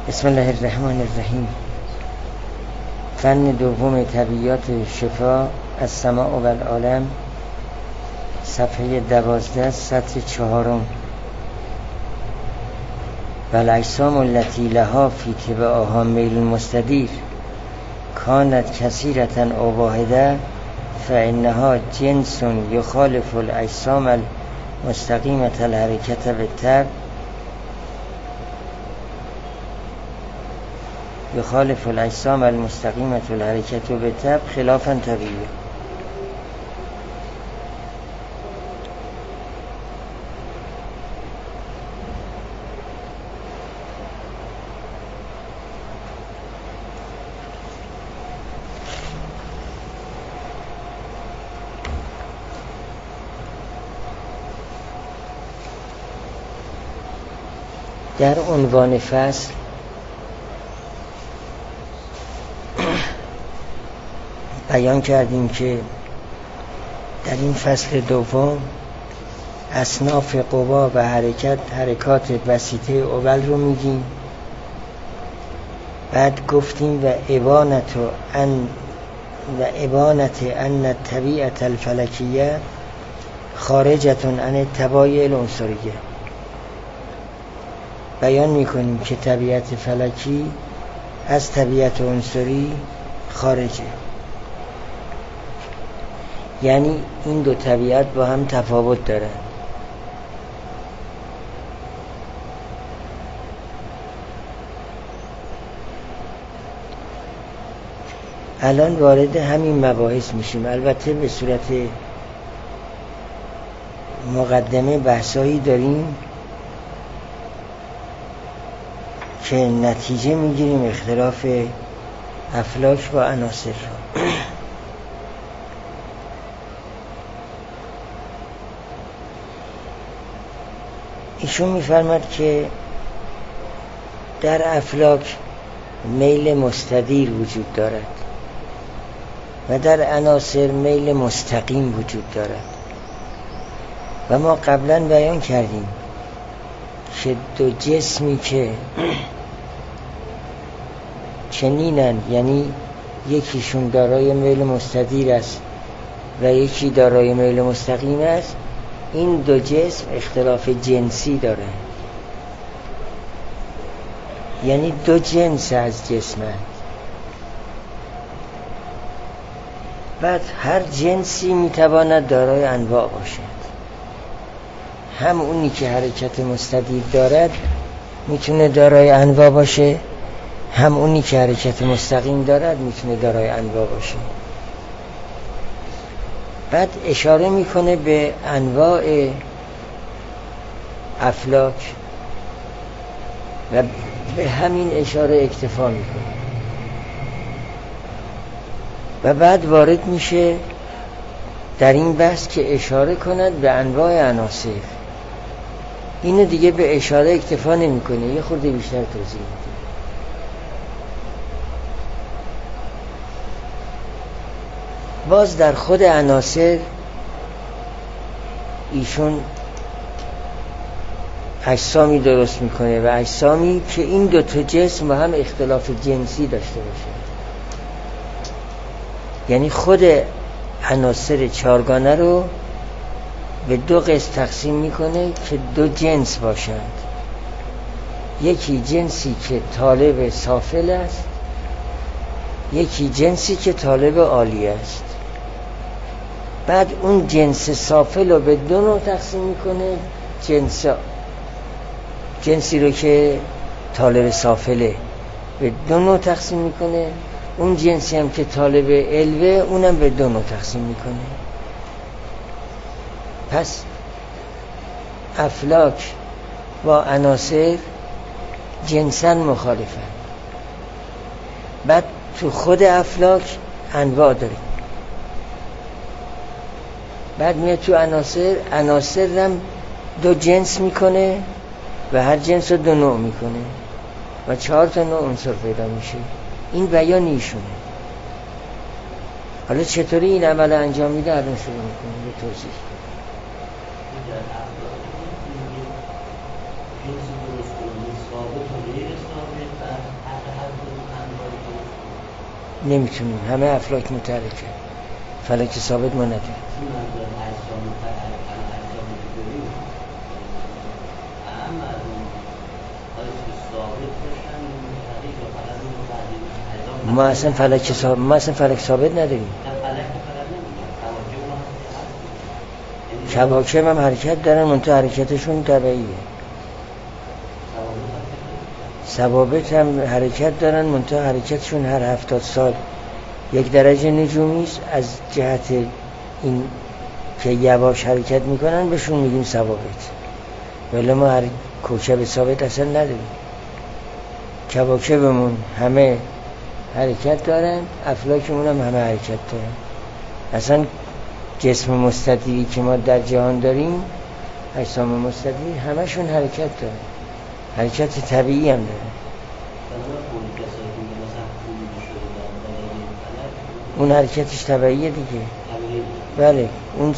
بسم الله الرحمن الرحیم. فن دوم طبیعیات شفا از سماع و العالم، صفحه 12، سطر 4. و الاجسام التي لها في تبعها میل مستدیر كانت كثيرة او واحده فانها جنس يخالف الاجسام المستقیمة الحرکة بالطبع يخالف الاجسام المستقیمة الحرکة بالطبع خلافا طبیعی. در عنوان فصل بیان کردیم که در این فصل دوم اصناف قوا و حرکات وسیطه اول رو میگیم. بعد گفتیم و ابانت ان الطبیعة الفلکیه خارجة عن الطبایع العنصریه. بیان میکنیم که طبیعت فلکی از طبیعت عنصری خارجه، یعنی این دو طبیعت با هم تفاوت دارن. الان وارد همین مباحث میشیم. البته به صورت مقدمه بحثایی داریم که نتیجه میگیریم اختلاف افلاک با عناصر رو. ایشون میفرماد که در افلاک میل مستدیر وجود دارد و در عناصر میل مستقیم وجود دارد. و ما قبلا بیان کردیم که دو جسمی که چنینن، یعنی یکیشون دارای میل مستدیر است و یکی دارای میل مستقیم است، این دو جسم اختلاف جنسی داره، یعنی دو جنس از جسم هست. بعد هر جنسی میتواند دارای انواع باشد. هم اونی که حرکت مستدیر دارد میتونه دارای انواع باشه، هم اونی که حرکت مستقیم دارد میتونه دارای انواع باشه. بعد اشاره میکنه به انواع افلاک و به همین اشاره اکتفا میکنه و بعد وارد میشه در این بحث که اشاره کند به انواع عناصر. اینو دیگه به اشاره اکتفا نمیکنه، یه خورده بیشتر توضیح میده. باز در خود عناصر ایشون اجسامی درست میکنه و اجسامی که این دو تا جسم با هم اختلاف جنسی داشته باشه، یعنی خود عناصر چارگانه رو به دو قسم تقسیم میکنه که دو جنس باشند. یکی جنسی که طالب سافل است، یکی جنسی که طالب عالی است. بعد اون جنس سافل رو به دو نوع تقسیم میکنه. جنسی رو که طالب سافله به دو نوع تقسیم میکنه، اون جنسی هم که طالب علوه اونم به دو نوع تقسیم میکنه. پس افلاک با عناصر جنساً مخالفن. بعد تو خود افلاک انواع داریم. بعد میاد تو عناصر هم دو جنس میکنه و هر جنس رو دو نوع میکنه و 4 تا نوع عنصر پیدا میشه. این بیان ایشونه. حالا چطوری این عمل انجام میده الان شروع میکنه به توضیح. جنسی درست کنید ثابت و غیر ثابت نمیتونیم، همه افلاک متحرکه، فلک ثابت ما نداریم. ما اصلا فلک ثابت نداریم. کواکب هم حرکت دارن، منتها حرکتشون طبیعیه. ثوابت هم حرکت دارن، منتها حرکتشون هر 70 سال یک درجه نجومی است. از جهت این که یواش حرکت میکنن بهشون میگیم ثوابت، ولی ما هر کوکب ثابت اصلا نداریم. کواکبمون همه حرکت دارن، افلاکمون هم همه حرکت دارن. اصلا جسم مستطیلی که ما در جهان داریم، اجسام مستطیل، همشون حرکت دارن، حرکت طبیعی هم دارن. اون حرکتش طبیعیه دیگه. بله، اون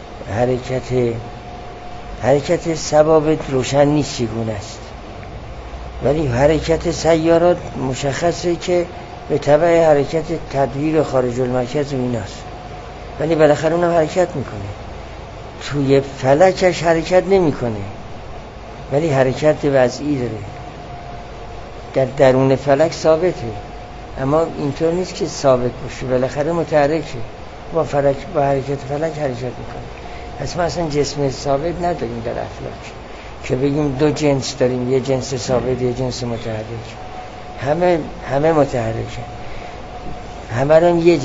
حرکت ثوابت روشن نیست چگونه است، ولی حرکت سیارات مشخصه که به تبع حرکت تدویر خارج المرکز و ایناست، ولی بالاخره اونم حرکت میکنه. توی فلکش حرکت نمیکنه، ولی حرکت وضعی داره. در درون فلک ثابته، اما اینطور نیست که ثابت باشه، بالاخره متحرکه. با حرکت فلک حرکت میکنه. پس ما اصلا جسم ثابت نداریم در افلاک که بگیم دو جنس داریم، یه جنس ثابت یه جنس متحرک. همه متحرکه، همه رو یه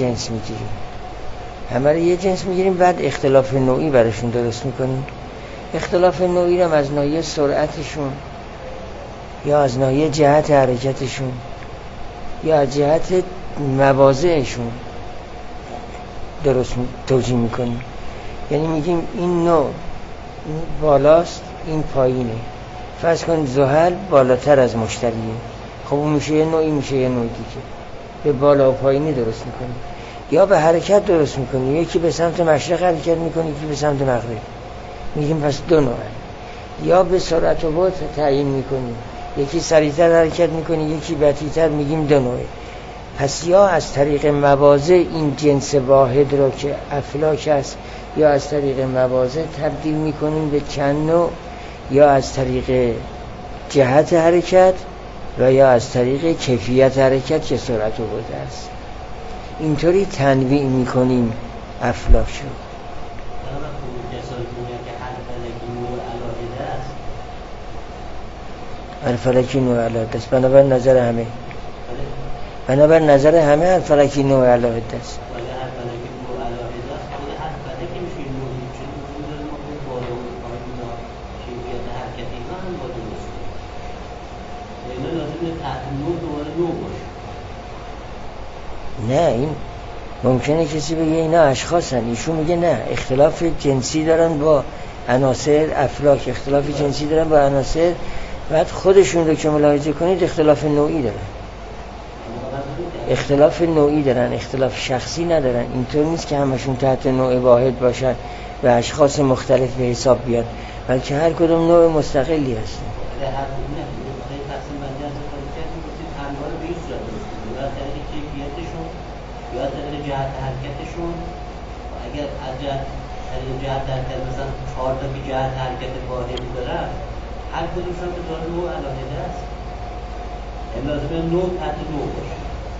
جنس میگیریم، بعد اختلاف نوعی براشون درست میکنیم. اختلاف نوعی رو از ناحیه سرعتشون، یا از ناحیه جهت حرکتشون، یا از جهت مواضعشون درست توجیه میکنیم. یعنی میگیم این نوع بالاست، این پایینه. فرض کن زحل بالاتر از مشتریه، خب اون میشه یه نوعی، میشه یه نوع دیگه. به بالا و پایینی درست میکنیم، یا به حرکت درست میکنیم. یکی به سمت مشرق حرکت میکنه، یکی به سمت مغرب، میگیم پس دو نوعه. یا به سرعت و بعد تعیین میکنیم، یکی سریعتر حرکت میکنه، یکی بطیئتر، میگیم دو نوعه. پس یا از طریق مواضع این جنس واحد رو که افلاک است، یا از طریق مواضع تبدیل میکنیم به چند نوع، یا از طریق جهت حرکت، و یا از طریق کیفیت حرکت که سرعت و بعد است. اینطوری تنویع میکنیم افلاک رو. هر فلکی نوع علاهده است، بنابر نظر همه هر فلکی نوع علاهده است. نه، این ممکنه کسی بگه اینا اشخاصن، ایشون میگه نه، اختلاف جنسی دارن با عناصر افلاک، اختلاف جنسی دارن با عناصر. بعد خودشون رو که ملاحظه کنید اختلاف نوعی دارن، اختلاف شخصی ندارن. اینطور نیست که همشون تحت نوع واحد باشن و اشخاص مختلف به حساب بیان، بلکه هر کدوم نوع مستقلی هستن. یا طریق جهت حرکتشون، اگر از جهت حرکت مثلا 4 تا که جهت حرکت واحدی دارن، هر کدومشون به طور نوع علاهده است. این لازمه نوع تحت نوع باشه.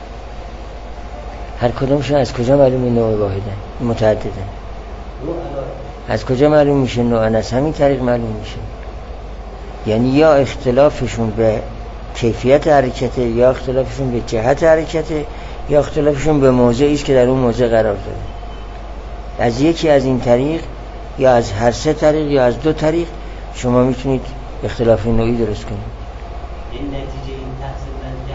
هر کدومشون از کجا معلومه نوع واحدن؟ متعددن. از کجا معلوم میشه نوعن؟ از همین طریق معلوم میشه. یعنی یا اختلافشون به کیفیت حرکته، یا اختلافشون به جهت حرکته، یا اختلافشون به موضعی است که در اون موضع قرار داره. از یکی از این طریق، یا از هر سه طریق، یا از دو طریق شما میتونید اختلاف نوعی درست کنید. این نتیجه این تحصیل نتیجه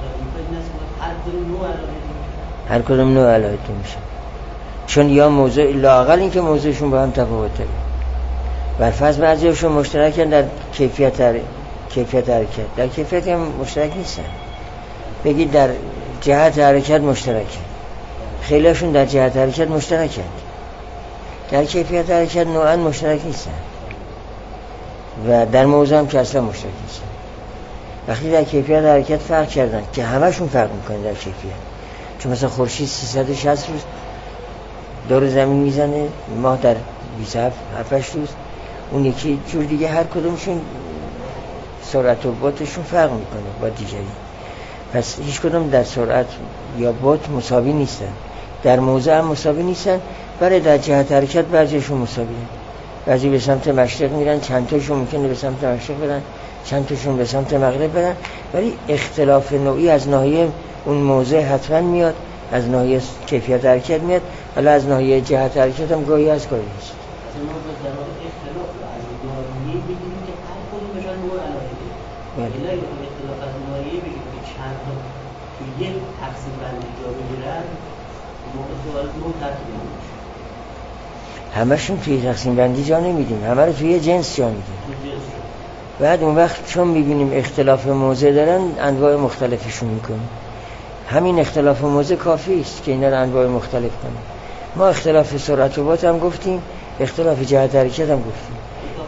هر کدوم نوع علاهده میشه، چون یا موضوع لااقل این که موضوعشون با هم تفاوته. بر فرض بعضیشون مشترکن در کیفیت حرکت، در کیفیت هم مشترک نیستن. بگید در جهت حرکت مشترکه، خیلیشون در جهت حرکت مشترکن، در کیفیت حرکت نوعاً مشترک نیستن و در موضوع هم که اصلا مشترک نیستن. وقتی در کیفیت حرکت فرق کردن که همشون فرق میکنه در کیفیت، چون مثلا خورشید 360 روز دور زمین میزنه، ماه در 27 روز، اون یکی جور دیگه، هر کدومشون سرعت و بطشون فرق میکنه با دیگری. پس هیچ کدوم در سرعت یا بط مساوی نیستن، در موضع هم مساوی نیستن، برای در جهت حرکت بعضیشون مساوی هستن. بعضی به سمت مشرق میرن، چند تاشون ممکنه به سمت مشرق برن، چند تاشون به سمت مغرب برن، ولی اختلاف نوعی از ناحیه اون موضع حتما میاد، از ناحیه کیفیت حرکت میاد، ولی از ناحیه جهت حرکت هم گاهی از گاهی نیست. یک تقسیم بندی جا بگیرن موقع سوال نوع ترتیب نمیشه. همشون توی تقسیم بندی جا نمیدیم، همه رو توی جنس جا میدیم. بعد اون وقت چون میبینیم اختلاف موضع دارن انواع مختلفشون میکنیم. همین اختلاف موضع کافی است که اینا رو انواع مختلف کنیم. ما اختلاف سرعت و بط هم گفتیم، اختلاف جهت حرکت هم گفتیم.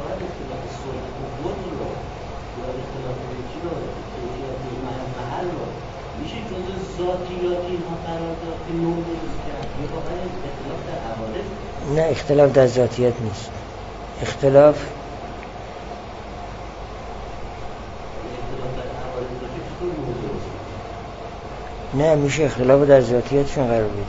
نه، اختلاف در ذاتیت نیست. اختلاف نه، میشه اختلاف در ذاتیتشون قرار بدیم.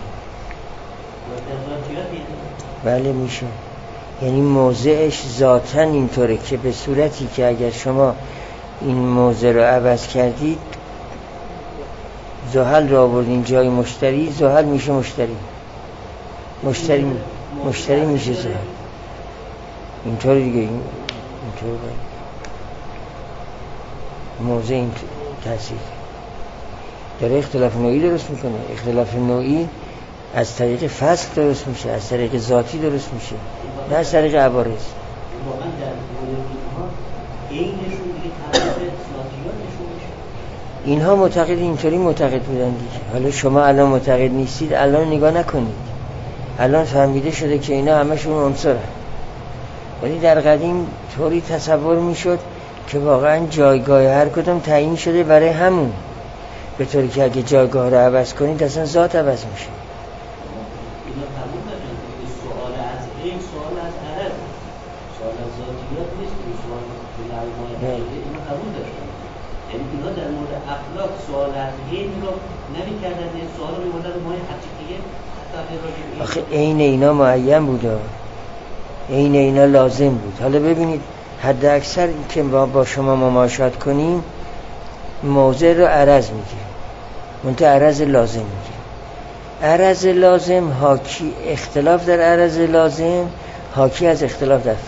بله میشه، یعنی موضعش ذاتاً اینطوره که به صورتی که اگر شما این موضع رو عوض کردید، زحل رو آوردین جای مشتری، زحل میشه مشتری میشه زحل. اینطور دیگه، اینطور موضع این تاثیر داره، اختلاف نوعی درست میکنه. اختلاف نوعی از طریق فصل درست میشه، از طریق ذاتی درست میشه، نه از طریق عوارض. واقعا در مورد اینها اینشون دیگه تعریف ذاتیات نشون میشه. اینها معتقد اینطوری معتقد بودن دیگه. حالا شما الان معتقد نیستید، الان نگاه نکنید، الان فهمیده شده که اینا همشون عنصرن. ولی در قدیم طوری تصور میشد که واقعا جایگاه هر کدوم تعیین شده برای همون، به طوری که اگه جایگاه رو عوض کنید اصلا ذات عوض میشه. اینا قبول داشتن که سوال از این سوال از عرض، سوال از ذاتیات نیست، این سوال به اینا قبول داشتن. یعنی اینا در مورد اخلاق سوال از این رو نمی‌کردن، این سوال رو می‌بردن رو ماه حقیقیه. آخه عین اینا معین بود، عین اینا لازم بود. حالا ببینید حد اکثر که با شما مماشات کنیم موضع رو عرض میگه، منتها عرض لازم میگه. عرض لازم حاکی، اختلاف در عرض لازم حاکی از اختلاف در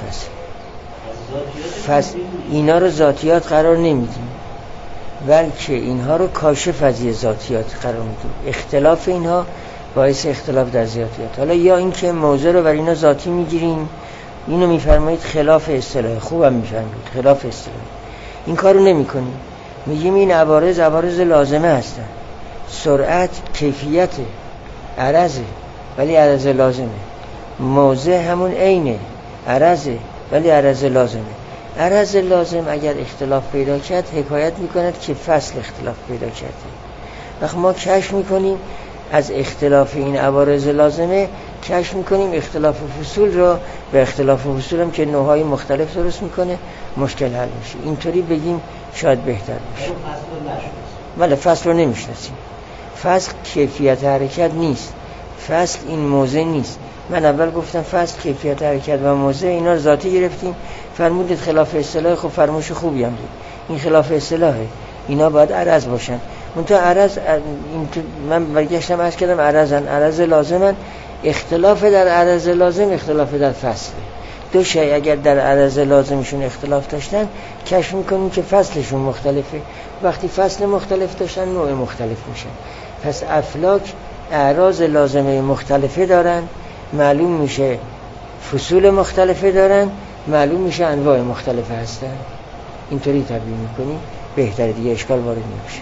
فصل. اینا رو ذاتیات قرار نمیدیم، بلکه اینها رو کاشف از ذاتیات قرار میدیم. اختلاف اینها باعث اختلاف در ذاتیات. حالا یا اینکه موضوع رو بر اینا ذاتی میگیریم، اینو میفرمایید خلاف اصطلاح، خوبم میفرمایید خلاف اصطلاح، این کارو نمیکنیم. میگیم این عوارض لازمه هستن. سرعت کیفیت عرضه ولی عرض لازمه. موضع همون عینه، عرضه ولی عرض لازمه. عرض لازم اگر اختلاف پیدا کرد حکایت میکند که فصل اختلاف پیدا کرده. وقت ما کشف میکنیم از اختلاف این عوارض لازمه، کشف میکنیم اختلاف فصول را، به اختلاف فصول هم که نوعهای مختلف درست میکنه مشکل حل میشه. اینطوری بگیم شاید بهتر باشه. ولی فصل رو نمیشناسیم. فصل کیفیت حرکت نیست، فصل این موضع نیست. من اول گفتم فصل کیفیت حرکت و موضع اینا رو ذاتی گرفتیم، فرمودید خلاف اصطلاح. خب فرموش خوبی هم بود، این خلاف اصطلاحه، اینا باید عرض باشن. منتها عرض من برگشتم عرض کردم عرض لازمن. اختلاف در عرض لازم اختلاف در فصله. دو شیء اگر در عرض لازمشون اختلاف داشتن کشف میکنیم که فصلشون مختلفه. وقتی فصل مختلف داشتن نوع مختلف میشن. پس افلاک اعراض لازمه مختلفه دارن، معلوم میشه فصول مختلفه دارن، معلوم میشه انواع مختلفه هستن. اینطوری تبیین میکنیم بهتره دیگه، اشکال وارد نمیشه.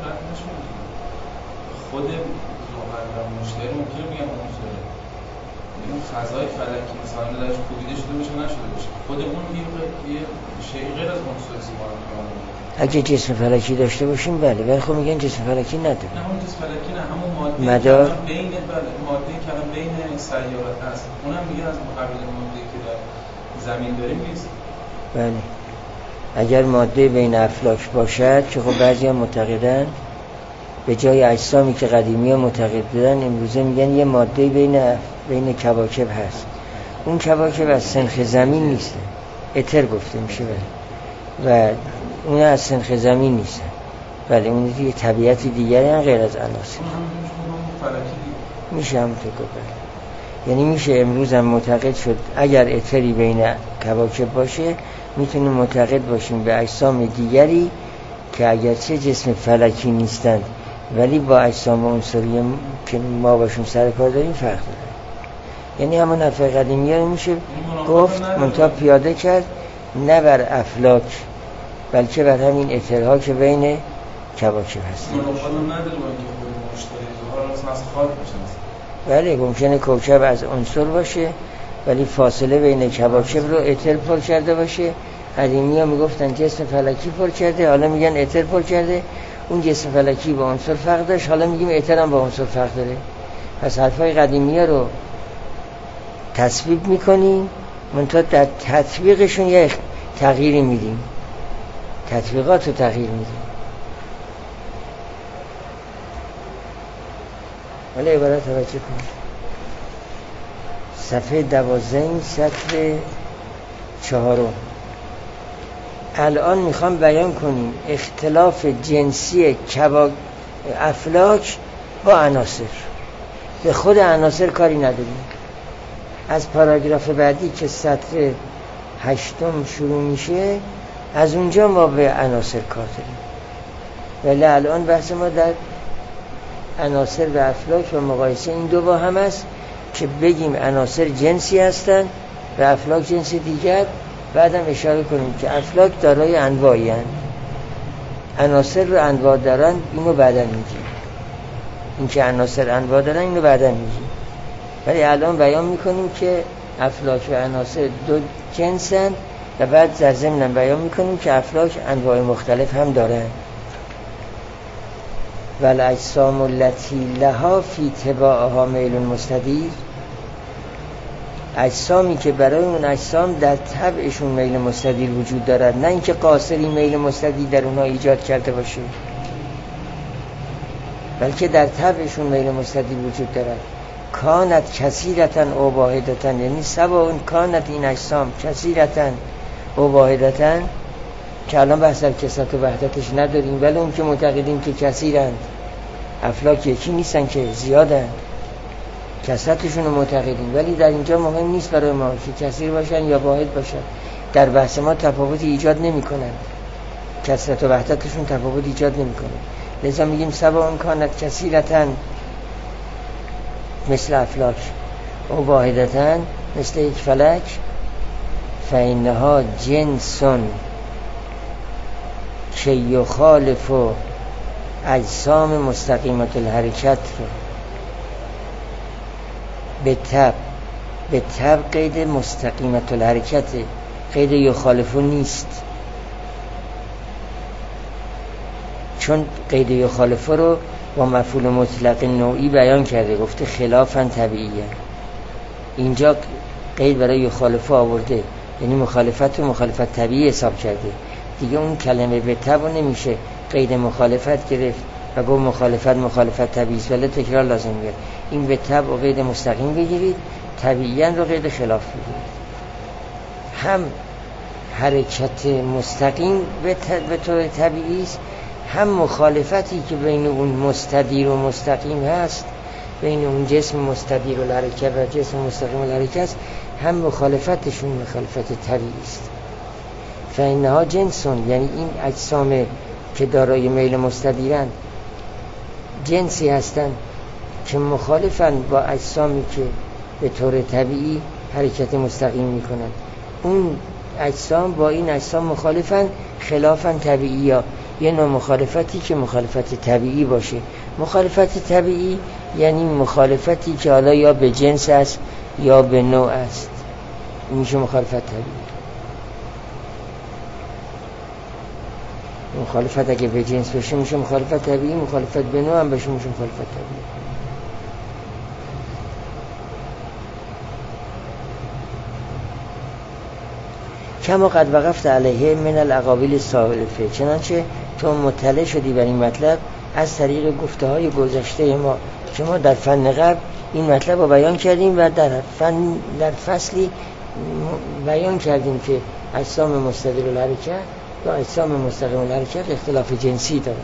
خود زحل و مشتری ممکنه میگن عنصره، اون فضای فلکی مثلا درش کوبیده شده باشه نشده باشه، خود اون یه شیء غیر از عنصر سیمار میکنه. اگه جسم فلکی داشته باشیم بله، ولی خب میگن جسم فلکی نداره. نه اون جسم فلکی نه، همون ماده مدار بین ماده که الان بین سیارات هست، اونم میگن از قبیل ماده که در زمین داریم نیست. بله اگر ماده بین افلاک باشد که خب بعضی هم معتقدن به جای اجسامی که قدیمی ها معتقد بودن امروزه میگن یه ماده بین کواکب هست، اون کواکب از سنخ زمین نیستن، اتر گفته میشه و اون از سنخ زمین نیستن، ولی اون دیگه طبیعتی دیگری هم غیر از عناصر میشه همونطور گفت. یعنی میشه امروز هم معتقد شد اگر اتری بین کواکب باشه میتونیم معتقد باشیم به اجسام دیگری که اگرچه جسم فلکی نیستند ولی با اجسام عنصری که ما باشون سر کار داریم فرق داره. یعنی همون حرف قدیمی ها میشه گفت منتها پیاده کرد نه بر افلاک بلکه بر همین اترها که بین کواکب هست. بله ممکنه کوکب از عنصر باشه ولی فاصله بین کواکب رو اتر پر کرده باشه. قدیمی ها میگفتن جسم فلکی پر کرده، حالا میگن اتر پر کرده. اون جسم فلکی با عنصر فرق داشت، حالا میگیم اتر هم با عنصر فرق داره. پس حرفای قدیمی ها رو تصویب میکنیم منتها در تطبیقشون یه تغییری میدیم، تطبیقات رو تغییر میدیم. ولی عبارت توجه کنید صفحه 12 سطر 4. الان میخوام بیان کنیم اختلاف جنسی افلاک با عناصر. به خود عناصر کاری نداریم. از پاراگراف بعدی که سطر 8 شروع میشه از اونجا ما به عناصر کار داریم، ولی الان بحث ما در عناصر و افلاک و مقایسه این دو با هم است که بگیم عناصر جنسی هستن و افلاک جنس دیگر. بعدم اشاره کنیم که افلاک دارای انواعی هستند، عناصر رو انواع دارن، اینو بعدم میگیم. این که عناصر انواع دارن اینو بعدم میگیم، ولی الان بیان میکنیم که افلاک و عناصر دو جنسن و بعد در ضمن بیان میکنیم که افلاک انواع مختلف هم دارن. والاجسام التي لها فی تباعها میل مستدیر، اجسامی که برای اون اجسام در طبعشون میل مستدیر وجود دارد، نه اینکه قاصری میل مستدیر در اونها ایجاد کرده باشه، بلکه در طبعشون میل مستدیر وجود دارد. کانت کثیرتن او واحدتن، یعنی سواء کانت این اجسام کثیرتن او واحدتن، که الان بحث در کثرت و وحدتش نداریم، ولی اون که معتقدیم که کثیرند، افلاک یکی نیستن که زیادن، کثرتشون رو معتقدیم، ولی در اینجا مهم نیست برای ما که کثیر باشن یا واحد باشن. در بحث ما تفاوتی ایجاد نمی کنن، کثرت و وحدتشون تفاوت ایجاد نمی کنن. لذا میگیم سواء کانت کثیرتن مثل افلاک او واحدتن مثل یک فلک، فإنها جنسون که یخالف اجسام مستقیمت الحرکت رو به تب قید مستقیمت الحرکت، قید یخالفو نیست، چون قید یخالفو رو با مفعول مطلق نوعی بیان کرده، گفته خلافاً طبیعیه. اینجا قید برای یخالفو آورده، یعنی مخالفت رو مخالفت طبیعی حساب کرده. دیگه اون کلمه به تب نمیشه قید مخالفت گرفت و گفت مخالفت طبیعی است، ولی تکرار لازم میاد. این به تب و قید مستقیم بگیرید، طبیعیاً رو قید خلاف بگیرید. هم حرکت مستقیم به طور طبیعی است، هم مخالفتی که بین اون مستدیر و مستقیم هست، بین اون جسم مستدیر و الحرکت و جسم مستقیم و الحرکت است، هم مخالفتشون مخالفت طبیعی است. فإنها جنسون، یعنی این اجسام که دارای میل مستدیرن جنسی هستند که مخالفن با اجسامی که به طور طبیعی حرکت مستقیم میکنن. اون اجسام با این اجسام مخالفن، خلافن طبیعی، یا یه نوع مخالفتی که مخالفت طبیعی باشه. مخالفت طبیعی یعنی مخالفتی که حالا یا به جنس است یا به نوع است، میشه مخالفت طبیعی. مخالفت اگه به جنس بشه میشه مخالفت طبیعی، مخالفت به نوع هم بشه میشه مخالفت طبیعی. کما قد وقفت علیه من الاقاویل السالفه، چنانچه تو مطلع شدی بر این مطلب از طریق گفته های گذشته ما که ما در فن قبل این مطلب رو بیان کردیم و در فصلی بیان کردیم که اجسام مستدیر الحرکت یا اجسام مستقیم الحرکت اختلاف جنسی دارند.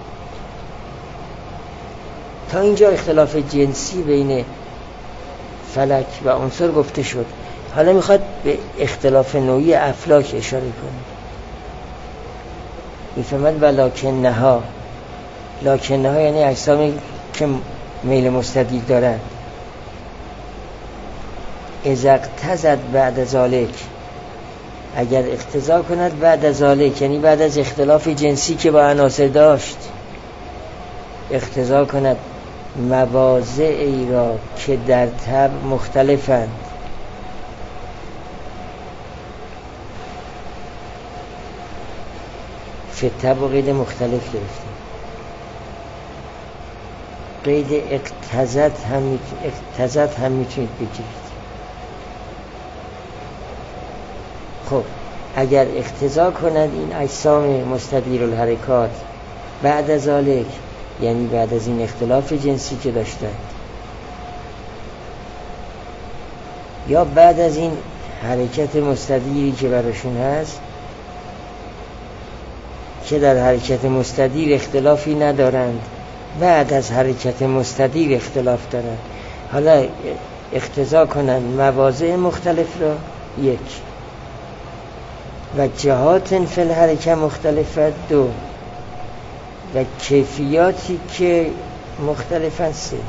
تا اینجا اختلاف جنسی بین فلک و عنصر گفته شد. حالا میخواد به اختلاف نوعی افلاک اشاره کنه. میفهمد ولکنها، لکنها یعنی اجسامی که میل مستدیر دارند. اذا اقتضت بعد ذالک، اگر اقتضا کند بعد از ذالک یعنی بعد از اختلاف جنسی که با عناصر داشت، اقتضا کند مواضعی را که در طبع مختلفند، فی طبع و قید مختلف گرفتیم. قید اقتضت هم میتونید بگیرید. خب اگر اقتضا کند این اجسام مستدیر الحرکات بعد از ذالک یعنی بعد از این اختلاف جنسی که داشتند، یا بعد از این حرکت مستدیری که براشون هست که در حرکت مستدیر اختلافی ندارند، بعد از حرکت مستدیر اختلاف دارند، حالا اقتضا کنند مواضع مختلف را یک و جهات فی الحرکت مختلفه دو و کیفیاتی که مختلفن سه.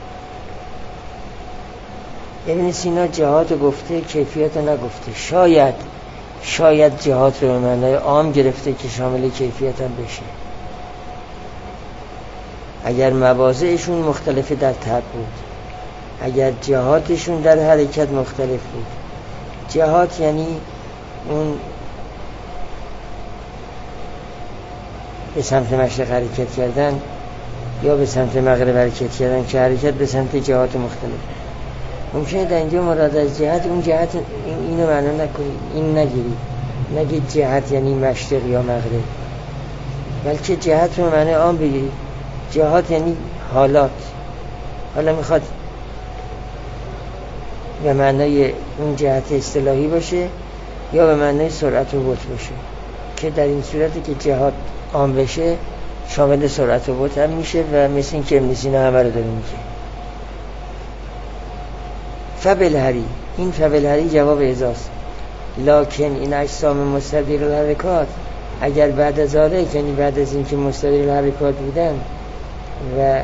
ابن سینا جهات رو گفته، کیفیات رو نگفته. شاید جهات رو به معنای عام گرفته که شامل کیفیت هم بشه. اگر مواضعشون مختلف در طبع بود، اگر جهاتشون در حرکت مختلف بود. جهات یعنی اون به سمت مشرق حرکت کردن یا به سمت مغرب حرکت کردن که حرکت به سمت جهات مختلف. ممکنه در اینجا مراد از جهت اون جهت اینو معنا نکنید، این نگیرید، نگید جهت یعنی مشرق یا مغرب، بلکه جهت رو معنی عام بگیرید. جهات یعنی حالات. حالا میخواد به معنای اون جهت اصطلاحی باشه یا به معنای سرعت و بطء باشه، که در این صورتی که جهات عام بشه شامل سرعت و بطء هم میشه و مثل این که ابن سینا همه رو داره میگه. فبالهری، این فبالهری جواب ازاست. لکن این اجسام مستدیر الحرکات اگر بعد از ذالک یعنی بعد از این که مستدیر الحرکات بودن و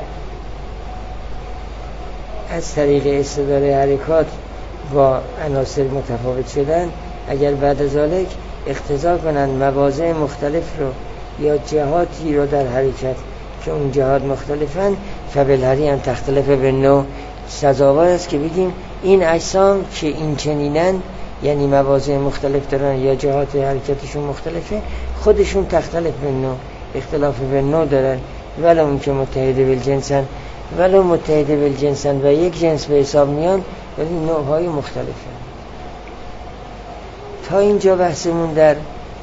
از طریق استداره حرکات با عناصر متفاوت شدن، اگر بعد از ذالک اقتضا کنند مواضع مختلف رو یا جهاتی رو در حرکت که اون جهات مختلفن، فبالهری هم تختلف به نوع. سزاوار است که بگیم این اجسام که این چنینن یعنی مواضع مختلف دارن یا جهات حرکتشون مختلفه، خودشون تختلف به نوع، اختلاف به نوع دارن، ولو اون که متحد بالجنسن و یک جنس به حساب میان، ولی نوعهای مختلفه. تا اینجا بحثمون در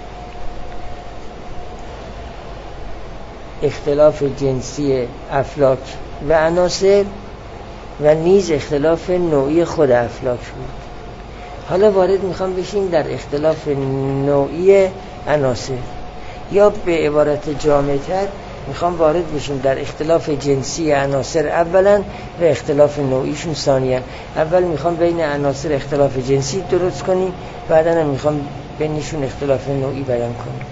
اختلاف جنسی افلاک و عناصر و نیز اختلاف نوعی خود افلاک بود. حالا وارد میخوام بشیم در اختلاف نوعی عناصر، یا به عبارت جامع‌تر میخوام وارد بشیم در اختلاف جنسی عناصر اولا و اختلاف نوعیشون ثانیا. اول میخوام بین عناصر اختلاف جنسی درست کنیم، بعدا هم میخوام بینشون اختلاف نوعی بیان کنیم.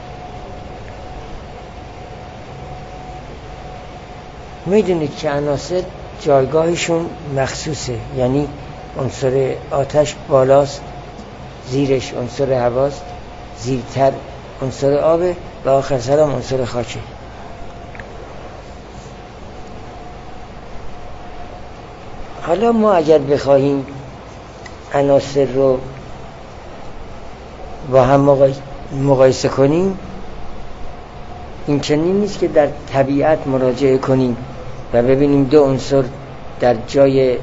میدونید که عناصر جایگاهشون مخصوصه، یعنی عنصر آتش بالاست، زیرش عنصر هواست، زیرتر عنصر آبه و آخر سرم عنصر خاکه. حالا ما اگر بخواهیم عناصر رو با هم مقایسه کنیم، این چنین نیست که در طبیعت مراجعه کنیم و ببینیم دو عنصر در جای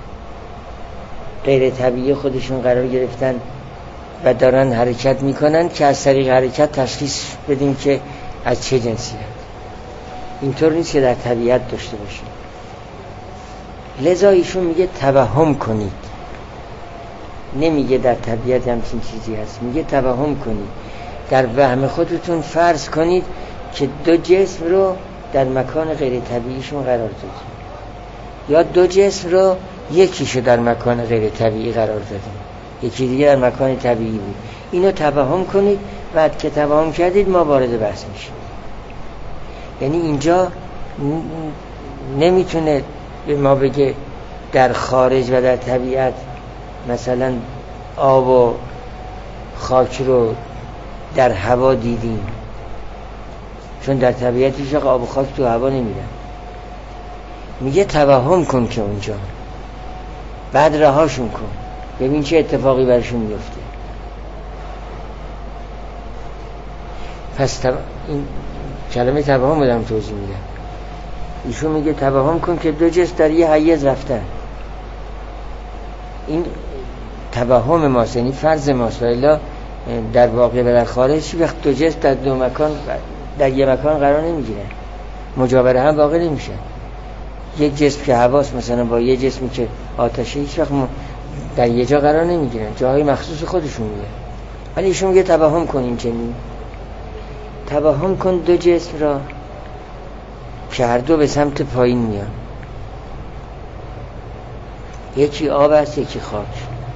غیر طبیعی خودشون قرار گرفتن و دارن حرکت میکنن که از طریق حرکت تشخیص بدیم که از چه جنسی هست. اینطور نیست که در طبیعت داشته باشیم. لذا ایشون میگه توهم کنید، نمیگه در طبیعت همچین چیزی هست، میگه توهم کنید، در وهم خودتون فرض کنید که دو جسم رو در مکان غیر طبیعیشون قرار دادیم، یا دو جسم رو یکیشو در مکان غیر طبیعی قرار دادیم، یکی دیگه در مکان طبیعی بود. اینو توهم کنید. بعد که توهم کردید ما وارد بحث میشیم. یعنی اینجا نمیتونه به ما بگه در خارج و در طبیعت مثلا آب و خاک رو در هوا دیدیم، چون در طبیعت هیچ آب و خاک تو هوا نمیرن. میگه توهم کن که اونجا، بعد رهاشون کن، ببین چه اتفاقی برشون میفته. پس این کلمه توهم بدم توضیح میدم. ایشون میگه توهم کن که دو جسم در یه حیز رفتن. این توهم ماست، یعنی فرض ماست، الا در واقع و در خارج وقت دو جسم در دو مکان در یه مکان قرار نمیگیرن، مجاوره هم واقع نمیشن. یک جسم که هواست مثلا با یه جسمی که آتشه هیچ وقت در یه جا قرار نمیگیرن، جاهای مخصوص خودشون میگه. ولی ایشون میگه توهم کن، این چنین توهم کن دو جسم را که هر دو به سمت پایین میان، یکی آب است یکی خاک.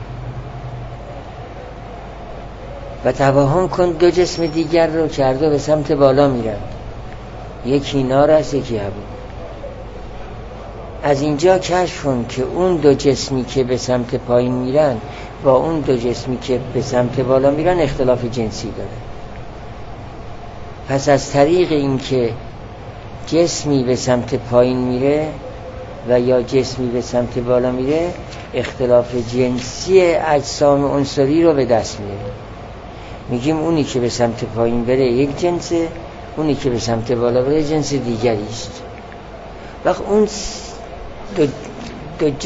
و توهم کن دو جسم دیگر رو که هر دو به سمت بالا میرن، یکی نار است یکی هوا. از اینجا کشف کن که اون دو جسمی که به سمت پایین میرن با اون دو جسمی که به سمت بالا میرن اختلاف جنسی داره. پس از طریق این که جسمی به سمت پایین میره و یا جسمی به سمت بالا میره، اختلاف جنسی اجسام عنصری رو به دست میاره. میگیم اونی که به سمت پایین بره یک جنسه، اونی که به سمت بالا بره جنس دیگری است. وقت اون دو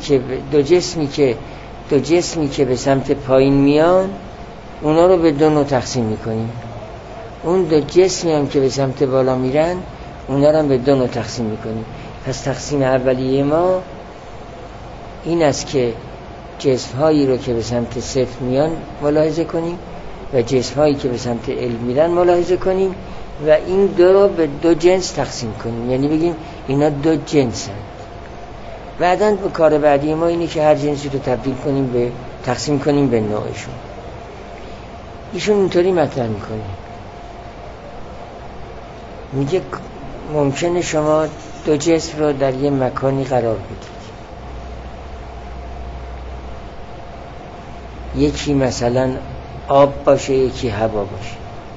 جسمی که به سمت پایین میان، اونا رو به دو نوع تقسیم میکنیم. اون دو جسمی هم که به سمت بالا میرن، اونا رو هم به دو نوع تقسیم میکنیم. پس تقسیم اولیه ما این است که جسم هایی رو که به سمت صفر میان ملاحظه کنیم و جسم هایی که به سمت علم میرن ملاحظه کنیم و این دو رو به دو جنس تقسیم کنیم، یعنی بگیم اینا دو جنس هست. بعداً به کار بعدی ما اینه که هر جنسی رو تبدیل کنیم به تقسیم کنیم به نوعشون. ایشون اینطوری مطرح میکنه، میگه ممکنه شما دو جسم رو در یه مکانی قرار بدید، یکی مثلا آب باشه یکی هوا باشه.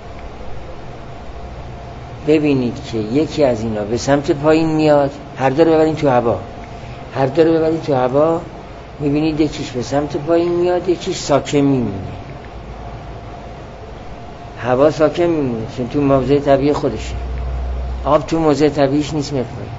ببینید که یکی از اینا به سمت پایین میاد، هر دو رو ببرید تو هوا، هر دو رو ببرید تو هوا، میبینید یکیش به سمت پایین میاد یکیش ساکن میمونه. هوا ساکن میمونه چون تو موضع طبیعی خودشه، آب تو موضع طبیعیش نیست میاد پایین.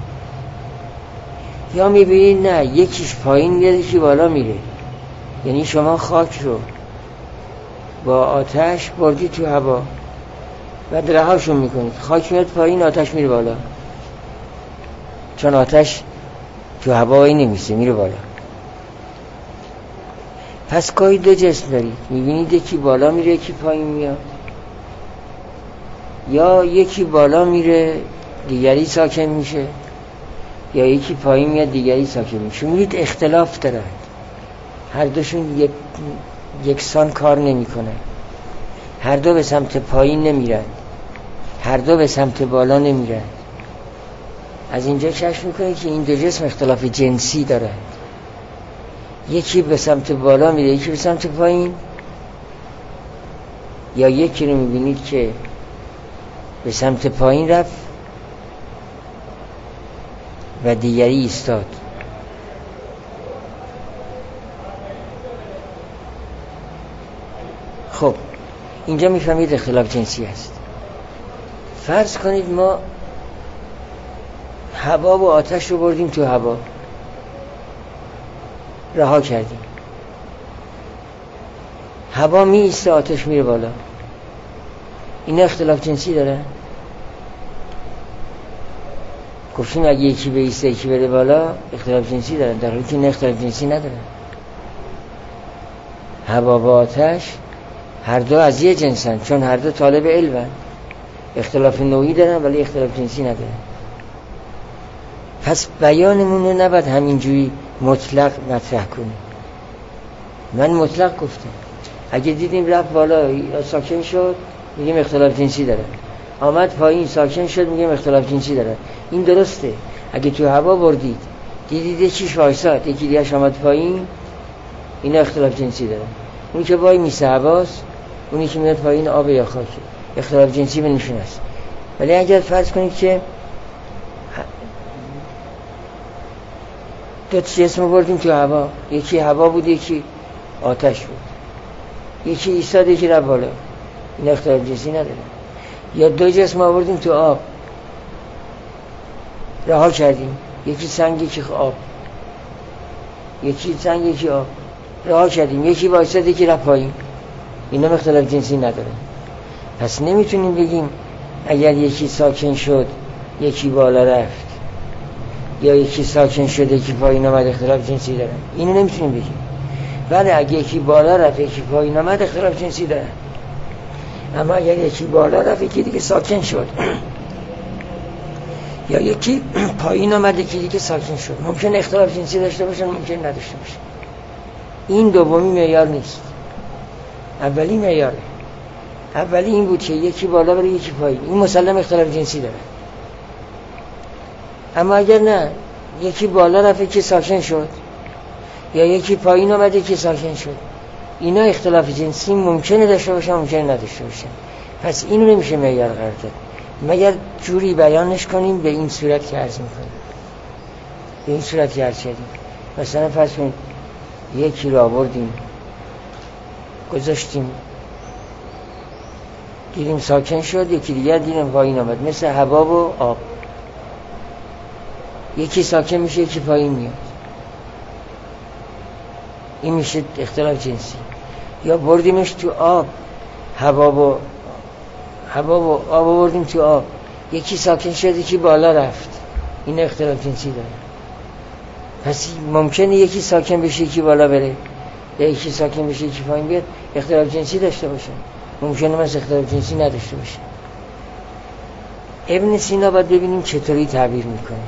یا میبینید نه، یکیش پایین میاد یکی بالا میره، یعنی شما خاک رو با آتش بردی تو هوا و رهاشون میکنید، خاک میاد پایین آتش میره بالا، چون آتش تو هوایی نمیشه میره بالا. پس گاهی دو جسم دارید، میبینید یکی بالا میره یکی پایین میاد، یا یکی بالا میره دیگری ساکن میشه، یا یکی پایین میاد دیگری ساکن میشه. میبینید اختلاف دارن، هر دوشون یکسان کار نمیکنن، هر دو به سمت پایین نمیرن، هر دو به سمت بالا نمیرن. از اینجا کشف میکنید که این دو جسم اختلاف جنسی دارن، یکی به سمت بالا میره یکی به سمت پایین، یا یکی رو میبینید که به سمت پایین رفت و دیگری ایستاد. خب اینجا میفهمید اختلاف جنسی است. فرض کنید ما هوا و آتش رو بردیم تو هوا، رها کردیم، هوا می ایسته، آتش میره بالا. این اختلاف جنسی داره؟ گفتیم اگه یکی به ایسته یکی بره بالا اختلاف جنسی داره، در حالی که این اختلاف جنسی نداره. هوا و آتش هر دو از یه جنسن، چون هر دو طالب علمن، اختلاف نوعی دارن ولی اختلاف جنسی ندارن. پس بیانمون رو نباید همینجوری مطلق مطرح کنیم. من مطلق گفتم اگه دیدیم رفت بالا ساکن شد میگیم اختلاف جنسی داره، آمد پایین ساکن شد میگیم اختلاف جنسی داره. این درسته. اگه تو هوا بردید دیدید یکیش وایساد یکی دیگه‌اش آمد پایین، این اختلاف جنسی داره. اونی که وای میسه هواست، اونی که میاد پایین آب یا خاک، اختلاف جنسی بینشون است. ولی اگر فرض کنید که دو جسم بردیم تو هوا، یکی هوا بود یکی آتش بود، یکی ایستاد یکی رفت بالا، این اختلاف جنسی نداره. یا دو جسم آوردیم تو آب، رها کردیم، یکی سنگ یکی آب، یکی سنگ یکی آب، رها کردیم، یکی وایساد یکی رفت پایین، اینا اختلاف جنسی نداره. پس نمیتونیم بگیم اگر یکی ساکن شد یکی بالا رفت یا یکی ساکن شد یکی پایین آمد اختلاف جنسی داره. اینو نمیتونیم بگیم. ولی اگه یکی بالا رفت یکی پایین آمد اختلاف جنسی داره. اما اگر یکی بالا رفت یکی دیگه ساکن شد یا یکی پایین آمد یکی دیگه ساکن شد، ممکن اختلاف جنسی داشته باشن، ممکن نداشته باشن. این دومی معیار نیست، اولی معیاره. اولی این بود که یکی بالا بره یکی پایین، این مسلم اختلاف جنسی داره. اما اگر نه یکی بالا رفت یکی ساکن شد یا یکی پایین آمد یکی ساکن شد، اینا اختلاف جنسی ممکنه داشته باشن ممکنه نداشته باشن. پس اینو نمیشه معیار قرار داد مگر جوری بیانش کنیم به این صورت که عرض میکنیم، به این صورت که عرض کردیم. مثلا فرض کنید یکی رو آوردیم گذاشتیم دیدیم ساکن شد، یکی دیگر دیدیم پایین آمد، مثل هوا و آب، یکی ساکن میشه یکی پایین میاد، این میشه اختلاف جنسی. یا بردیمش تو آب، هوا و آب بردیم تو آب، یکی ساکن شد یکی بالا رفت، این اختلاف جنسی داره. پس ممکنه یکی ساکن بشه یکی بالا بره یا یکی ساکن بشه یکی پایین بیاد، اختلاف جنسی داشته باشه، ممکنه مثل اختلاف جنسی نداشته باشه. ابن سینا باید ببینیم چطوری تعبیر میکنه.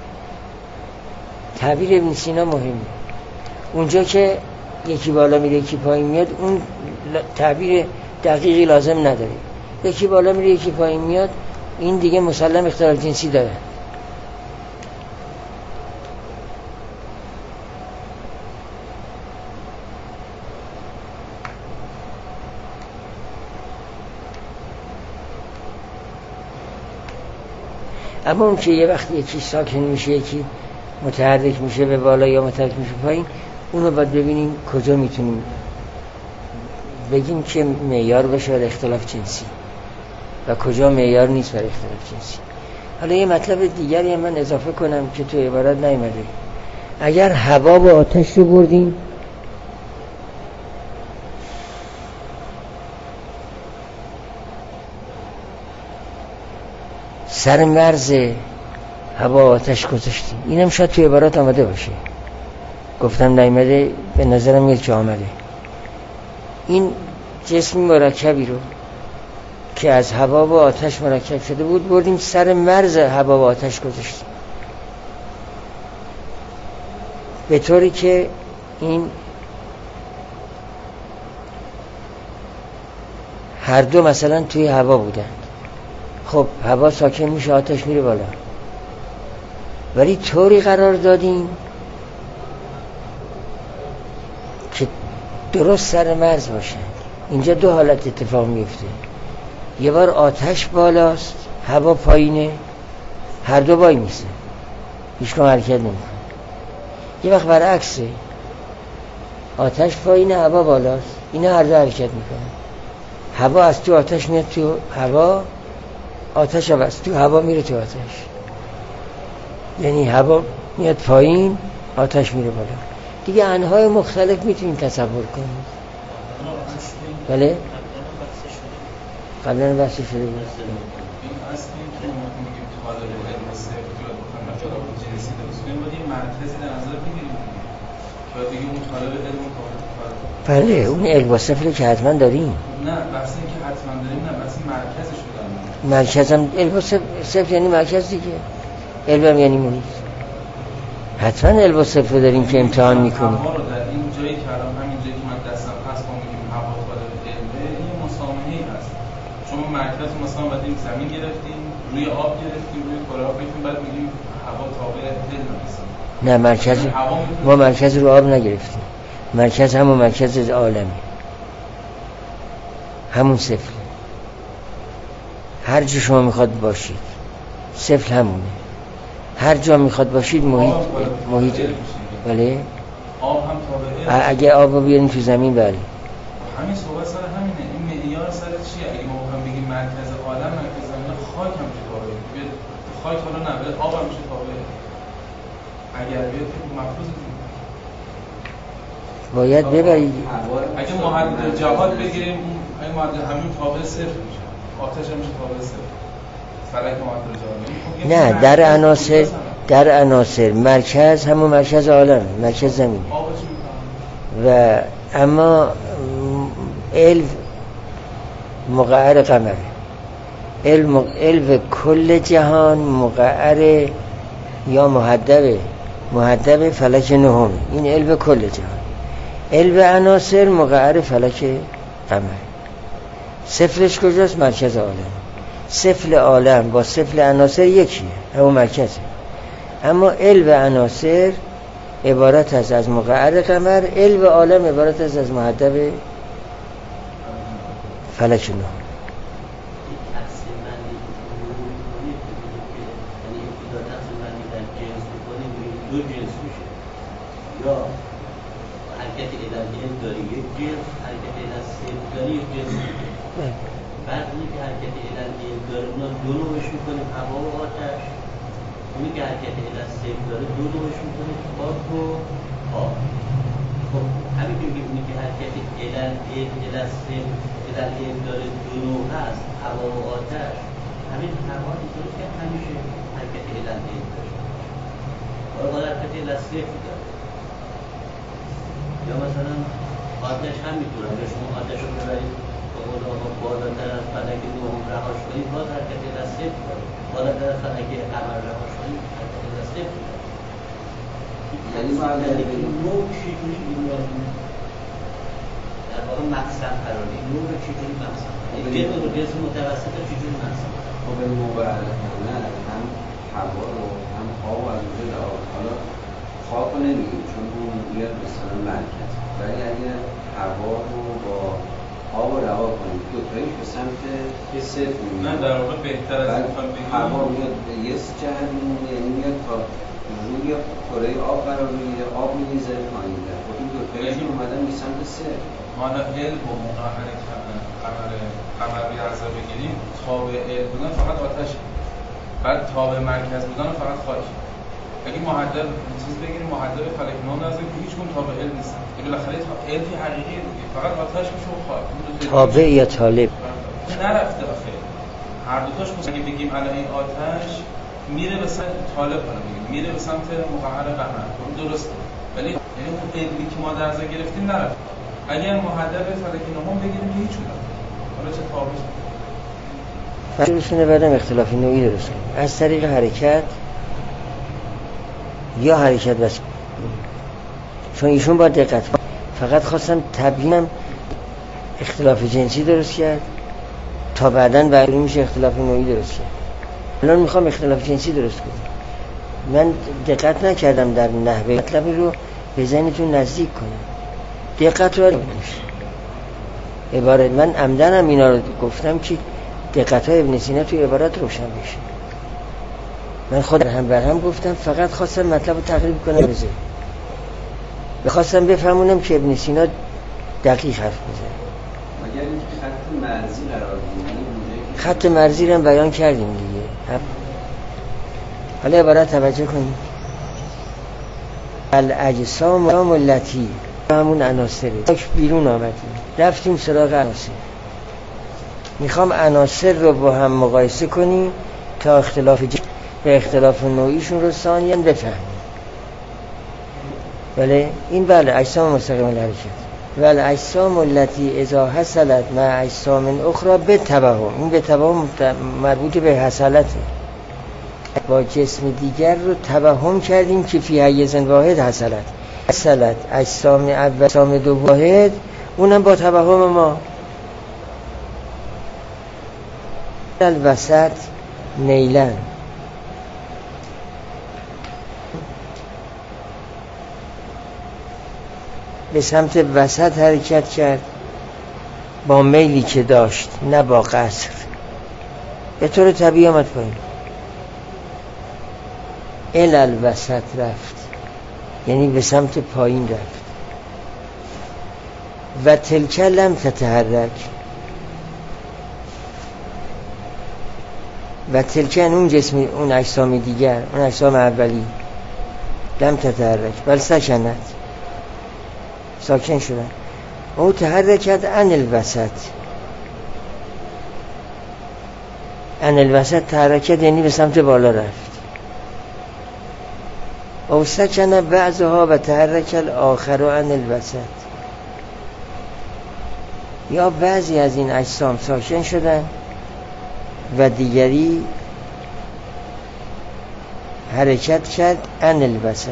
تعبیر ابن سینا مهمه. اونجا که یکی بالا میره یکی پایین میاد اون تعبیر دقیقی لازم نداره. یکی بالا میره یکی پایین میاد این دیگه مسلم اختلاف جنسی داره. اما اون که یه وقت یکی ساکن میشه یکی متحرک میشه به بالا یا متحرک میشه پایین، اونو باید ببینیم کجا میتونیم بگیم که معیار بشه برای اختلاف جنسی و کجا معیار نیست برای اختلاف جنسی. حالا یه مطلب دیگری من اضافه کنم که تو عبارت نیامده. اگر هوا و آتش رو بردیم سر مرز هوا و آتش گذاشتیم، اینم شاید تو عبارات آمده باشه، گفتم نیامده، به نظرم میاد که آمده. این جسم مرکبی رو که از هوا و آتش مرکب شده بود بردیم سر مرز هوا و آتش گذاشتیم، به طوری که این هر دو مثلا توی هوا بودن. خب هوا ساکن میشه آتش میره بالا، ولی طوری قرار دادیم که درست سر مرز باشن. اینجا دو حالت اتفاق میفته، یه بار آتش بالاست هوا پایینه، هر دو وای میسه هیچ کم حرکت نمیکنه. یه وقت برعکسه، آتش پایینه هوا بالاست، اینا هر دو حرکت میکنه. هوا از تو آتش میاد تو هوا، آتش از تو هوا میره تو آتش. یعنی هوا میاد پایین، آتش میره بالا. دیگه انواع مختلف میتونیم تصور کنیم. بله؟ قبلا بحث شده بود. این اصل این که ما میگیم طالب علم صفر یا مثلا جنسی درست کنیم، باید یه مرکزی در نظر بگیریم. باید بگیم اون طالب علم بله، اون علم و صفری که حتما داریم. نه بحث این که حتما داریم، نه بحث مرکزش رو داریم. مرکزم علم و صفر یعنی مرکز دیگه. علم یعنی محیط. حتما علم و صفر داریم که امتحان میکنیم. هوا رو در این جایی که الان همین جایی که من دستم هست ما میگیم هوا طالب علمه، این مسامحه‌ای هست. شما مرکز مثلا بعدیم زمین گرفتیم، روی آب گرفتیم، روی کره آب گرفتیم، بعد میگیم هوا تابع علم هست. نه مرکز ما مرکز رو آب نگرفتیم. مرکز همون مرکز عالمه، همون صفر. هر جا شما میخواد باشید صفر همونه. هر جا میخواد باشید محیط. بله آب هم تابع. اگه آب رو بیاریم تو زمین، بله همین صحبت سر همینه. این معیار سر چیه؟ اگه ما بخوایم بگیم مرکز عالم، مرکز زمین، خاک هم چه تابعه؟ خاک حالا نه، آب هم چه تابعه؟ اگر بیاد که مفروض باید ببرید. اگه معدل جهات بگیریم، این معدل همین تابع صفر میشه. آتش هم میشه تابع صفر. فلک معدل جهات. نه، در عناصر مرکز همون مرکز عالم، مرکز زمین. و اما علم مقعر قمره. علم کل جهان مقعر یا محدب فلک نهم. این علم کل جهان. علم عناصر مقعر فلک قمر. صفرش کجاست؟ مرکز عالم. صفر عالم با صفر عناصر یکیه، همون مرکزه. اما علم عناصر عبارت است از مقعر قمر، علم عالم عبارت است از محدب فلک نهم. دو جنس میشه، یا حرکت الهی داری یک جنس، حرکت الهی صفر داری یک جنس میشه. بعد اونی که حرکت الهی داره اونا دو نوعش میکنیم هوا و آتش. اونی که حرکت الهی صفر داره دو نوعش میکنیم خاک و آب. خب همین که میگیم اونی که حرکت الهی صفر داره دو نوع هست، هوا و آتش. همین هوا اینطوری که همیشه حرکت الهی داره. حالا حرکت الهی صفر داره. یا مثلا آتش هم میتونه، اگر شما آتش رو ببرید بالاتر از فلک نهم رهاش کنید، باز حرکت الهی صفر داره. بالاتر از فلک قمر رهاش کنید، حرکت الهی صفر داره. یعنی این نوع چجوری این را در واقع مقسم قرار این نوع رو چجوری مقسم قرار جنس متوسط رو چجوری مقسم قرار؟ خب این موقع هم هوا رو هم آب از اونجا لعاب. حالا خاک رو نمیگیم چون اون میاد مثلا مرکز، ولی اگر هوا رو با آب رو رها کنیم دوتاییش به سمت صفر میمونه. نه در واقع بهتر از این بخوام بگیم هوا میاد به یه جهت میمونه، یعنی میاد تا روی کره آب قرار میگیره، آب میریزه پایین‌تر. خب این دوتاییش اومدن به سمت صفر. حالا علم و مقعر قمری عرضه بگیریم، تابع علم بودن فقط آتش، بعد تابع مرکز بودن فقط خاک. اگه محدب چیز بگیریم محدب فلک نهم نظر که هیچ کدوم تابع علم نیست. بالاخره علمی حقیقیه دیگه، فقط آتش میشه و خاک. تابع یا طالب نرفته آخه. هر دو تاش اگه بگیم الان این آتش میره به سمت طالب، حالا بگیم میره به سمت مقعر قمر، اون درسته. ولی یعنی اون علمی که ما در نظر گرفتیم نرفت. اگر محدب فلک نهم بگیریم که هیچ کدوم. حالا چه تابعش فرقشونه بعدم اختلاف نوعی درست کنیم از طریق حرکت یا حرکت بس. چون ایشون با دقت فقط خواستم تبیینم اختلاف جنسی درست کرد تا بعداً بعدی میشه اختلاف نوعی درست کرد. الان میخوام اختلاف جنسی درست کنم. من دقت نکردم در نحوه مطلبی رو به ذهنتون نزدیک کنم. دقت رو عبارت من عمدنم اینا رو گفتم که دقت‌های ابن سینا توی عبارت روشن بشه. من خود هم گفتم، فقط خواستم مطلب رو تقریب کنم بزن. بخواستم بفهمونم که ابن سینا دقیق حرف بزن. اگر خط مرزی قرار دید. خط مرزی رو بیان کردیم دیگه. حالا عبارت توجه کنیم. الاجسام التی همون عناصره. بیرون آمدیم رفتیم سراغ عناصر. میخوام عناصر رو با هم مقایسه کنیم تا اختلاف به اختلاف نوعیشون رو ثانیاً بفهمیم. بله این بله اجسام مستقیم الحرکت. ولی اجسام التی اذا حصلت مع اجسام اخرى به تبهم. این به تبهم مربوط به حصلته. با جسم دیگر رو تبهم کردیم که فی حیز واحد حصلت. حصلت اجسام اول اجسام دو واحد اونم با تبهم ما. الوسط نیلن به سمت وسط حرکت کرد با میلی که داشت نه با قصر. به طور طبیعی آمد پایین. الوسط رفت یعنی به سمت پایین رفت. و تلک لم تتحرک. و تلکن اون جسم اون اجسام دیگر اون اجسام اولی لم تتحرک بل سکنت ساکن شدن. او تحرکت عن الوسط. عن الوسط تحرکت یعنی به سمت بالا رفت. او سکن بعضها و تحرک الاخر عن الوسط. یا بعضی از این اجسام ساکن شدن و دیگری حرکت کرد عن الوسط.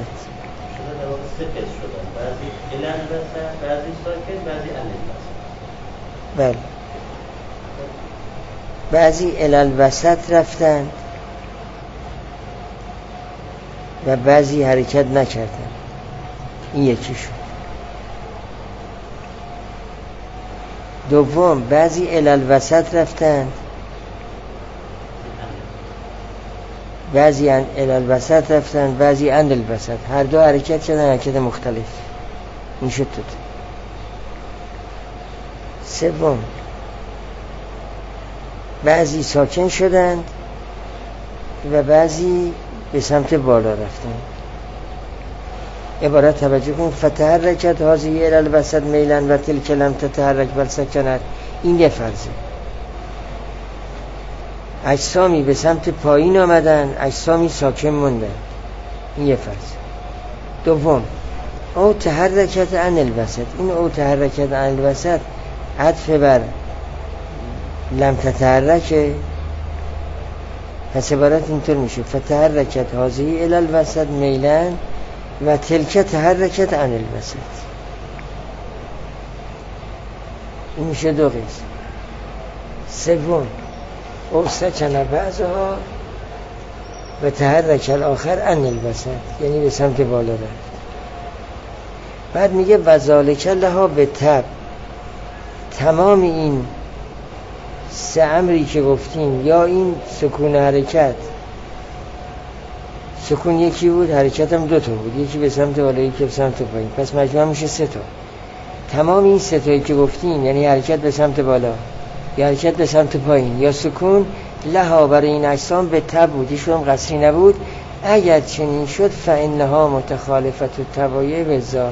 بعضی الوسط بعضی ساکن بعضی عن الوسط. بله بعضی الوسط رفتن و بعضی حرکت نکردن. این یکی شد. دوم بعضی الوسط رفتن بعضی الوسط رفتن بعضی عن الوسط. هر دو حرکت شدن حرکت مختلف. این شد تو. سوم بعضی ساکن شدند و بعضی به سمت بالا رفتن. عبارت توجه کن. فتحرکت هذه الوسط میلن و تلک لم تتحرک بل سکنت. این یه فرضه. اجسامی به سمت پایین آمدن اجسامی ساکن موندن. این یه فرض. دوم او تحرکت عن الوسط. این او تحرکت عن الوسط عطف بر لم تتحرکه. پس عبارت اینطور میشه فتحرکت هذه الوسط میلن و تلک تحرکت عن الوسط. این میشه دو قسم. سوم او سکن بعضها و تحرک الاخر عن الوسط یعنی به سمت بالا رفت. بعد میگه وذالک لها به تب. تمام این سه امری که گفتیم یا این سکون حرکت سکون یکی بود حرکت هم دو تا بود. یکی به سمت بالا یکی به سمت پایین. پس مجموع میشه سه تا. تمام این سه تایی که گفتیم یعنی حرکت به سمت بالا یا حرکت به سمت پایین یا سکون لها برای این اجسام به تب بود. ایشون هم قصری نبود. اگر چنین شد فانها متخالفت التبایع بالذات.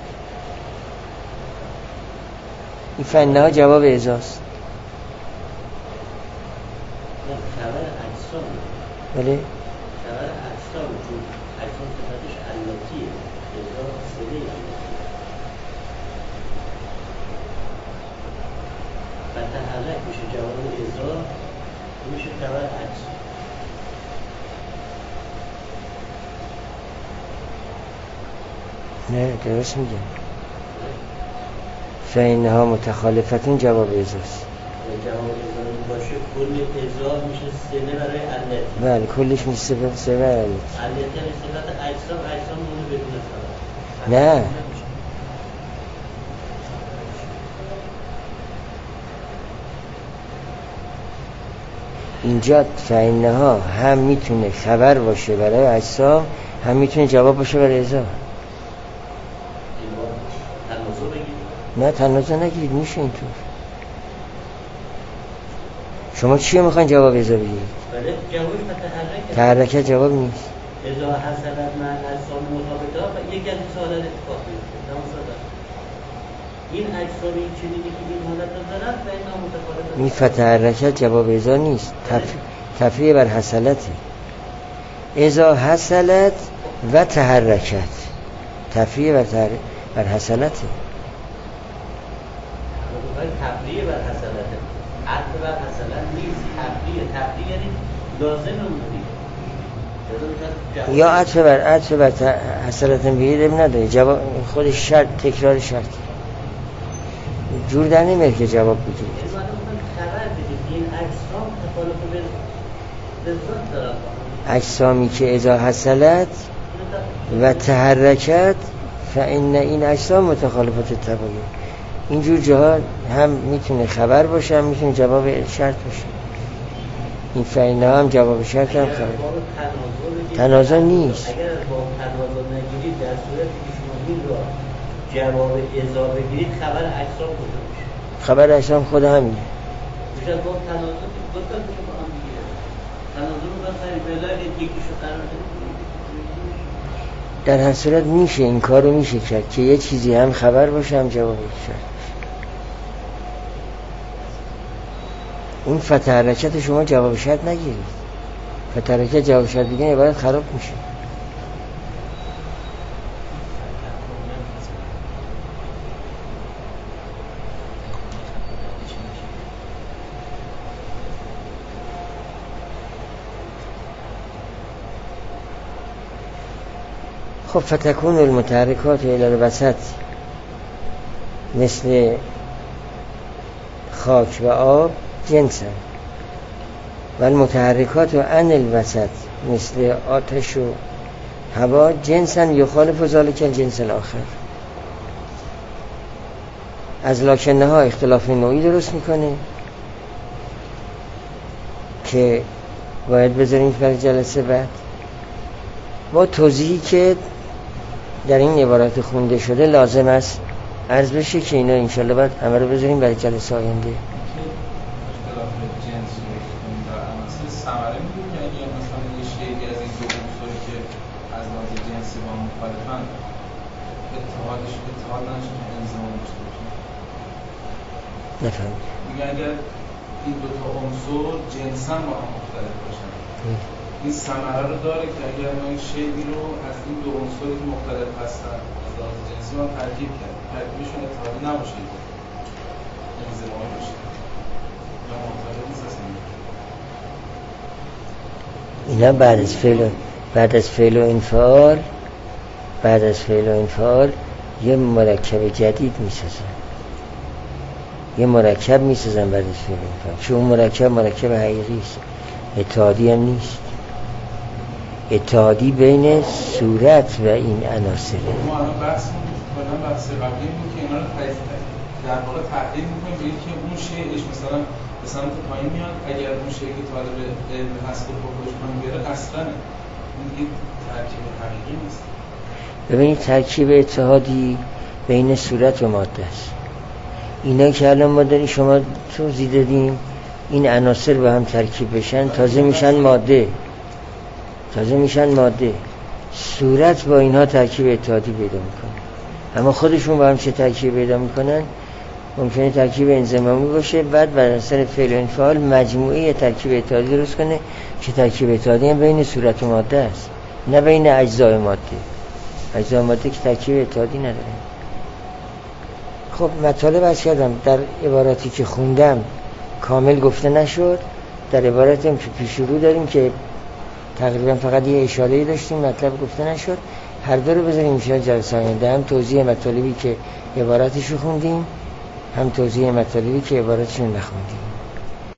این فانها جواب اعزاست. خبر اجسام بله خبر اجسام چون اجسام صفتش علتیه ازا سلی فتحرک میشه جواب ازا میشه خبر اجسام. نه درست میگم. فانها متخالفتون جواب اعزاست. جواب ازا باشه کل ازا میشه سله برای علت. بله کلش میشه سله برای علت. علت صفت اجسام اجسام مونه بدون خبر. نه اینجا فانها هم میتونه خبر باشه برای اجسام هم میتونه جواب باشه برای ازا. تناسب بگید. نه تناسب نگیرید میشه اینطور. شما چی میخواین جواب ازا بگیرید؟ بله جوابش تحرکت جواب نیست. ازا حسنت من اجسام مطابقه و یک از سوالات اتفاق میفته. این اجسام این چنینی که این حالت رو دارن و اینا متفاوته. فتحرکت جواب ازا نیست، تفریع بر حسلته. ازا حسلت و تحرکت تفریع بر حسلته. تفریع بر حسلته، عطف بر حسلت نیست. تفریع یعنی لازم اونی یا عطف بر حسلت بگید نداره، جواب خودش شرط، تکرار شرط جور در نمیره که جواب بگید. این اجسام تفاوت به ذات دارن، اجسامی که اذا حسلت و تحرکت فإن این اجسام متخالفات التباین. اینجور جاها هم میتونه خبر باشه، هم میتونه جواب شرط باشه. این فإن هم جواب شرط هم خبر. تنازع نیست. اگر با تنازع نگیرید در صورتی که شما این رو جواب اضافه بگیرید خبر اجسام خود میشه. خبر اجسام خود همینه. میشه با تنازع گفتن که با هم دیگه تنازع رو بخری بلای یکیشو قرار بدید. در هر صورت میشه این کارو میشه کرد که یه چیزی هم خبر باشه هم جواب شرط. اون فتح حرکت شما جواب شرط نگیرید. فتح حرکت جواب شرط بگیرید عبارت خراب میشه. خب فتكون المتحركات الى الوسط مثل خاک و آب جنسا و المتحرکات عن الوسط مثل آتش و هوا جنسا یخالف ذلك الجنس الاخر. از لکنه ها اختلاف نوعی درست میکنه که باید بذاریم برای جلسه بعد با توضیحی که در این عبارات خونده شده لازم است عرض بشه که اینا انشالله بعد همه رو بذاریم برای جلسه آینده. اختلاف جنس و عناصر ثمره میگیم که اگه مثلا یه شیئی از این دو عنصری که از لحاظ جنسی با هم مخالفن اتحاد نشه انضمام داشته باشه. نفهمید. میگه اگر این دو تا عنصر جنساً با هم مختلف باشن این ثمره رو داره که اگر ما این شیئی رو از این دو عنصری که مختلف هستن از لحاظ جنسی ما ترکیب کرد ترکیبشون اتحادی نباشه انضمامی باشه یا مختلف نیست اصلا. اینا بعد از فعل و انفعال یه مرکب جدید میسازن، یه مرکب میسازن بعد از فعل و انفعال، چون اون مرکب حقیقی است، اتحادی هم نیست. اتحادی بین صورت و این عناصره. ما الان بحث قبلی بود که اینا رو در واقع تحلیل می‌کنیم به اینکه اون شیء مثلا به سمت پایین میاد، اگر اون شیء که طالب علم هست رو خودش پایین بیاره اصلاً این دیگه ترکیب حقیقی نیست. ببینید ترکیب اتحادی بین صورت و ماده است. اینا که الان ما داریم شما توضیح دادیم این عناصر با هم ترکیب بشن تازه میشن ماده. صورت با اینها ترکیب اتحادی پیدا میکنه، اما خودشون با هم چه ترکیب پیدا میکنن؟ ممکنه ترکیب انضمامی باشه، بعد بر اثر فعل و انفعال مجموعه ترکیب اتحادی درست کنه که ترکیب اتحادی هم بین صورت و ماده است، نه بین اجزای ماده. اجزای ماده که ترکیب اتحادی نداره. خب مطالب عرض کردم در عباراتی که خوندم کامل گفته نشد، در عباراتی هم که پیش رو داریم که تقریبا فقط یه اشاره‌ای داشتیم مطلب گفته نشد. هر دو رو بذاریم میشه جلسه آینده، هم توضیح مطالبی که عباراتش رو خوندیم، هم توضیح مطالبی که عباراتش رو نخوندیم.